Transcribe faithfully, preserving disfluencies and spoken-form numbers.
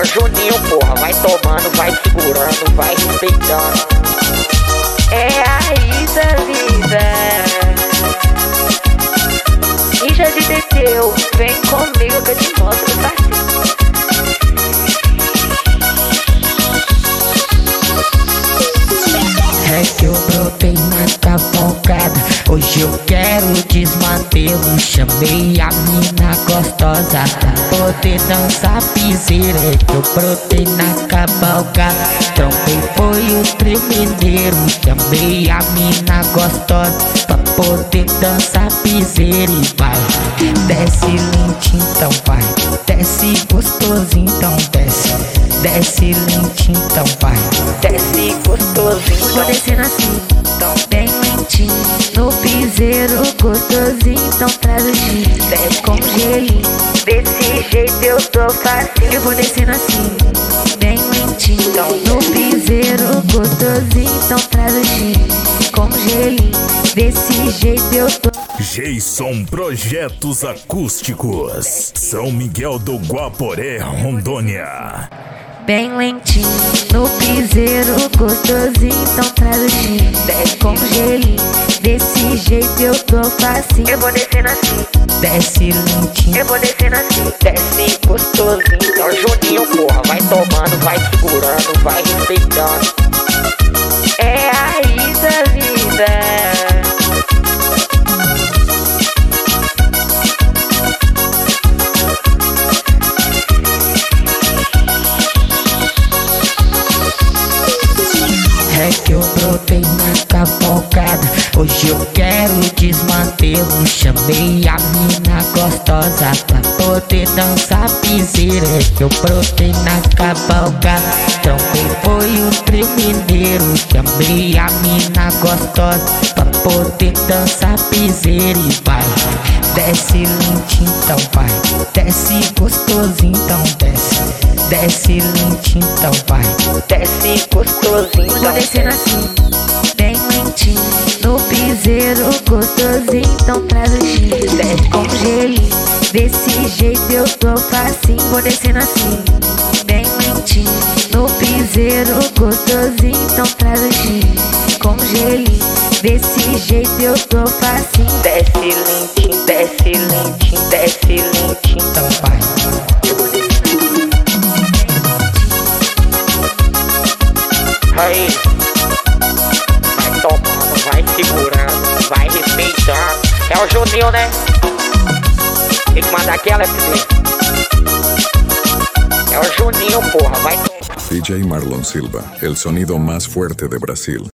o Juninho, porra, vai tomando, vai segurando, vai respeitando. É a Isa, vida. Ninja de Teteu, vem comigo que eu te mostro o passinho. É que eu brotei na cavalgada, hoje eu quero desmantê-lo. Chamei a mina gostosa pra poder dançar piseira. É que eu brotei na cavalgada, trombei foi o trio mineiro. Chamei a mina gostosa pra poder dançar piseira. E vai, desce lentinho, então vai, desce gostosinho, então desce. Desce lentinho, então vai, desce gostosinho. Vou descendo assim, então bem lentinho, no piseiro gostosinho, então traz o gin. Desce com gelinho, desse jeito eu tô facinho. Eu vou descendo assim, bem lentinho, então no piseiro gostosinho, então traz o gin. Com gelinho, desse jeito eu tô. Geisson Projetos Acústicos, São Miguel do Guaporé, Rondônia. Bem lentinho, no piseiro gostosinho, então traz o gin. Desce com gelinho, desse jeito eu tô facinho. Eu vou descendo assim, desce lentinho, eu vou descendo assim, desce gostosinho. É o Juninho, porra, vai tomando, vai segurando, vai respeitando. É a Isa, vida. É que eu brotei na cavalgada, hoje eu quero desmantê-lo. Chamei a mina gostosa pra poder dançar piseira. É que eu brotei na cavalgada, trombei foi o trio mineiro. Chamei a mina gostosa pra poder dançar piseira. E vai, desce lentinho, então vai, desce gostosinho, então desce. Desce lentinho, então vai, desce gostosinho. Vou descendo assim, bem lentinho, no piseiro gostosinho, então traz o gin. Desce com gelinho, desse jeito eu tô facinho. Vou descendo assim, bem lentinho, no piseiro gostosinho, então traz o gin. Com gelinho, desse jeito eu tô facinho. Desce lentinho, desce lentinho, desce lentinho, então vai. Aí, vai tomando, vai segurando, vai respeitando. É o Juninho, né? Tem que mandar aquela, F D. É o Juninho, porra, vai tomando. D J Marlon Silva, el sonido más fuerte de Brasil.